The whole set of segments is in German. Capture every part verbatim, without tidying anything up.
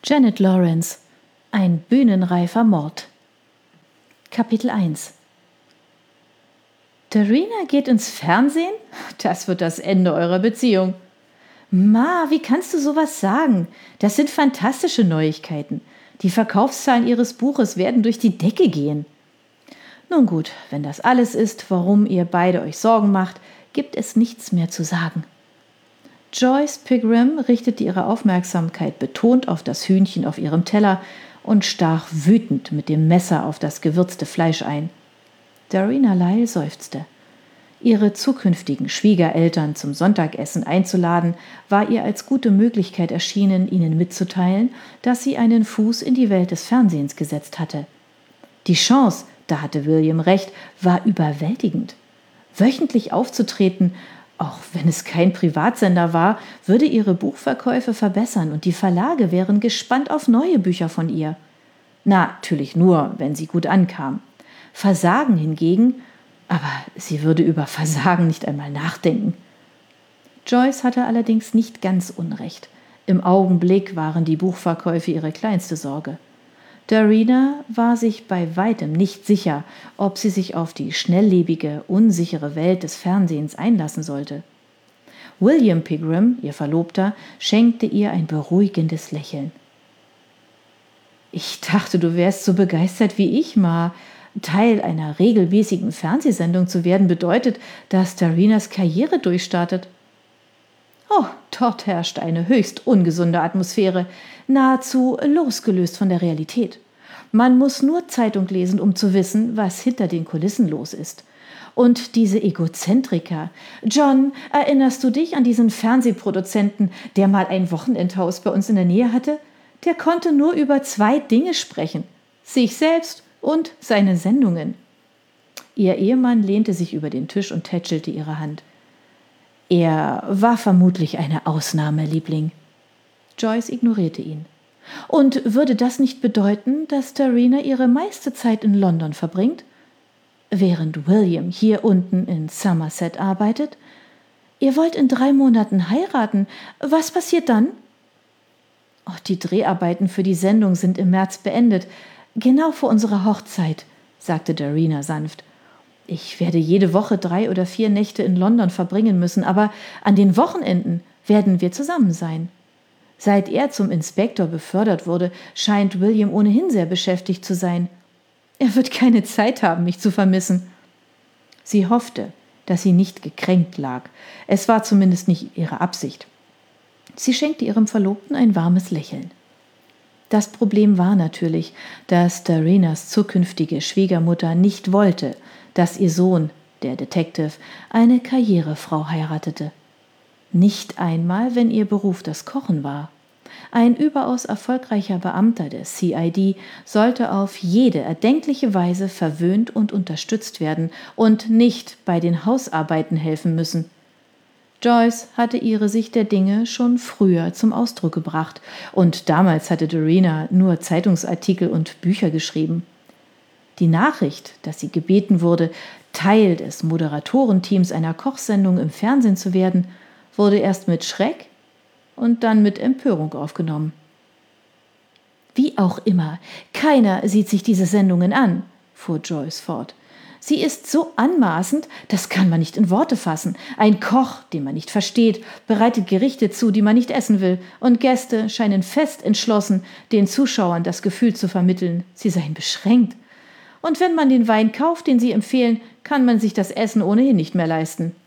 Janet Lawrence. Ein bühnenreifer Mord. Kapitel eins. Darina geht ins Fernsehen? Das wird das Ende eurer Beziehung. Ma, wie kannst du sowas sagen? Das sind fantastische Neuigkeiten. Die Verkaufszahlen ihres Buches werden durch die Decke gehen. Nun gut, wenn das alles ist, warum ihr beide euch Sorgen macht, gibt es nichts mehr zu sagen. Joyce Pigram richtete ihre Aufmerksamkeit betont auf das Hühnchen auf ihrem Teller und stach wütend mit dem Messer auf das gewürzte Fleisch ein. Darina Lyle seufzte. Ihre zukünftigen Schwiegereltern zum Sonntagessen einzuladen, war ihr als gute Möglichkeit erschienen, ihnen mitzuteilen, dass sie einen Fuß in die Welt des Fernsehens gesetzt hatte. Die Chance, da hatte William recht, war überwältigend. Wöchentlich aufzutreten, auch wenn es kein Privatsender war, würde ihre Buchverkäufe verbessern und die Verlage wären gespannt auf neue Bücher von ihr. Natürlich nur, wenn sie gut ankam. Versagen hingegen, aber sie würde über Versagen nicht einmal nachdenken. Joyce hatte allerdings nicht ganz Unrecht. Im Augenblick waren die Buchverkäufe ihre kleinste Sorge. Darina war sich bei weitem nicht sicher, ob sie sich auf die schnelllebige, unsichere Welt des Fernsehens einlassen sollte. William Pigram, ihr Verlobter, schenkte ihr ein beruhigendes Lächeln. »Ich dachte, du wärst so begeistert wie ich, Ma. Teil einer regelmäßigen Fernsehsendung zu werden bedeutet, dass Darinas Karriere durchstartet.« »Oh, dort herrscht eine höchst ungesunde Atmosphäre, nahezu losgelöst von der Realität. Man muss nur Zeitung lesen, um zu wissen, was hinter den Kulissen los ist. Und diese Egozentriker. John, erinnerst du dich an diesen Fernsehproduzenten, der mal ein Wochenendhaus bei uns in der Nähe hatte? Der konnte nur über zwei Dinge sprechen: sich selbst und seine Sendungen.« Ihr Ehemann lehnte sich über den Tisch und tätschelte ihre Hand. »Er war vermutlich eine Ausnahme, Liebling.« Joyce ignorierte ihn. »Und würde das nicht bedeuten, dass Darina ihre meiste Zeit in London verbringt, während William hier unten in Somerset arbeitet? Ihr wollt in drei Monaten heiraten. Was passiert dann?« »Oh, die Dreharbeiten für die Sendung sind im März beendet, genau vor unserer Hochzeit«, sagte Darina sanft. »Ich werde jede Woche drei oder vier Nächte in London verbringen müssen, aber an den Wochenenden werden wir zusammen sein. Seit er zum Inspektor befördert wurde, scheint William ohnehin sehr beschäftigt zu sein. Er wird keine Zeit haben, mich zu vermissen.« Sie hoffte, dass sie nicht gekränkt lag. Es war zumindest nicht ihre Absicht. Sie schenkte ihrem Verlobten ein warmes Lächeln. Das Problem war natürlich, dass Darinas zukünftige Schwiegermutter nicht wollte, dass ihr Sohn, der Detective, eine Karrierefrau heiratete. Nicht einmal, wenn ihr Beruf das Kochen war. Ein überaus erfolgreicher Beamter der C I D sollte auf jede erdenkliche Weise verwöhnt und unterstützt werden und nicht bei den Hausarbeiten helfen müssen. Joyce hatte ihre Sicht der Dinge schon früher zum Ausdruck gebracht, und damals hatte Darina nur Zeitungsartikel und Bücher geschrieben. Die Nachricht, dass sie gebeten wurde, Teil des Moderatorenteams einer Kochsendung im Fernsehen zu werden, wurde erst mit Schreck und dann mit Empörung aufgenommen. »Wie auch immer, keiner sieht sich diese Sendungen an«, fuhr Joyce fort. »Sie ist so anmaßend, das kann man nicht in Worte fassen. Ein Koch, den man nicht versteht, bereitet Gerichte zu, die man nicht essen will, und Gäste scheinen fest entschlossen, den Zuschauern das Gefühl zu vermitteln, sie seien beschränkt. Und wenn man den Wein kauft, den sie empfehlen, kann man sich das Essen ohnehin nicht mehr leisten.«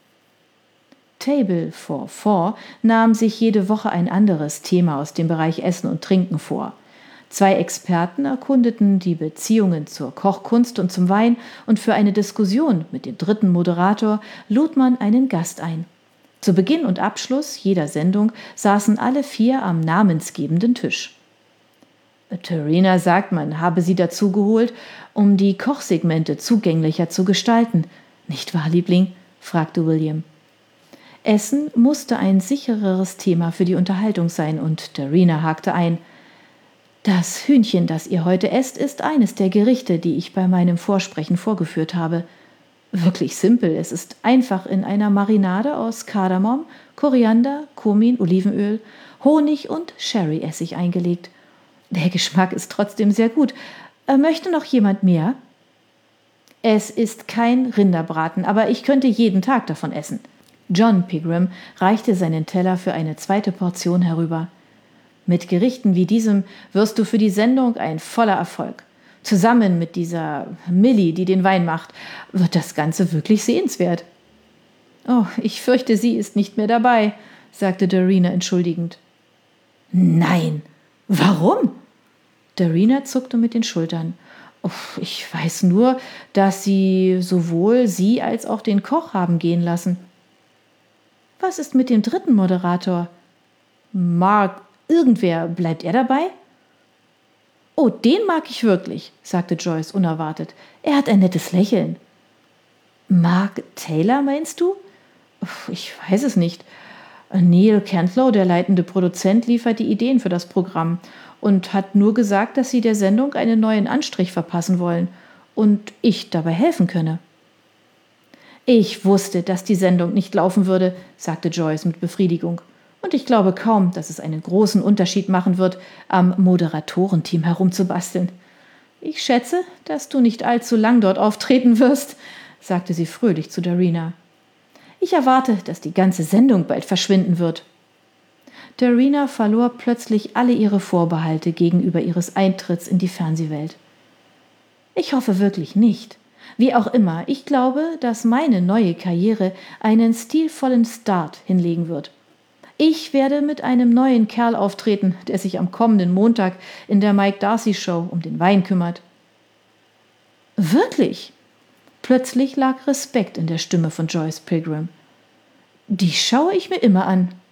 Table for Four nahm sich jede Woche ein anderes Thema aus dem Bereich Essen und Trinken vor. Zwei Experten erkundeten die Beziehungen zur Kochkunst und zum Wein, und für eine Diskussion mit dem dritten Moderator lud man einen Gast ein. Zu Beginn und Abschluss jeder Sendung saßen alle vier am namensgebenden Tisch. Darina sagt, man habe sie dazu geholt, um die Kochsegmente zugänglicher zu gestalten. »Nicht wahr, Liebling?« fragte William. Essen musste ein sichereres Thema für die Unterhaltung sein, und Darina hakte ein. »Das Hühnchen, das ihr heute esst, ist eines der Gerichte, die ich bei meinem Vorsprechen vorgeführt habe. Wirklich simpel, es ist einfach in einer Marinade aus Kardamom, Koriander, Kumin, Olivenöl, Honig und Sherryessig eingelegt. Der Geschmack ist trotzdem sehr gut. Äh, möchte noch jemand mehr? Es ist kein Rinderbraten, aber ich könnte jeden Tag davon essen. John Pigram reichte seinen Teller für eine zweite Portion herüber. Mit Gerichten wie diesem wirst du für die Sendung ein voller Erfolg. Zusammen mit dieser Millie, die den Wein macht, wird das Ganze wirklich sehenswert. Oh, ich fürchte, sie ist nicht mehr dabei, sagte Darina entschuldigend. Nein, warum? Darina zuckte mit den Schultern. Oh, ich weiß nur, dass sie sowohl sie als auch den Koch haben gehen lassen. Was ist mit dem dritten Moderator? Mark, irgendwer, bleibt er dabei? Oh, den mag ich wirklich, sagte Joyce unerwartet. Er hat ein nettes Lächeln. Mark Taylor, meinst du? Ich weiß es nicht. Neil Cantlow, der leitende Produzent, liefert die Ideen für das Programm und hat nur gesagt, dass sie der Sendung einen neuen Anstrich verpassen wollen und ich dabei helfen könne. Ich wusste, dass die Sendung nicht laufen würde, sagte Joyce mit Befriedigung. Und ich glaube kaum, dass es einen großen Unterschied machen wird, am Moderatorenteam herumzubasteln. Ich schätze, dass du nicht allzu lang dort auftreten wirst, sagte sie fröhlich zu Darina. Ich erwarte, dass die ganze Sendung bald verschwinden wird. Darina verlor plötzlich alle ihre Vorbehalte gegenüber ihres Eintritts in die Fernsehwelt. Ich hoffe wirklich nicht. Wie auch immer, ich glaube, dass meine neue Karriere einen stilvollen Start hinlegen wird. Ich werde mit einem neuen Kerl auftreten, der sich am kommenden Montag in der Mike Darcy Show um den Wein kümmert. Wirklich? Plötzlich lag Respekt in der Stimme von Joyce Pigram. Die schaue ich mir immer an.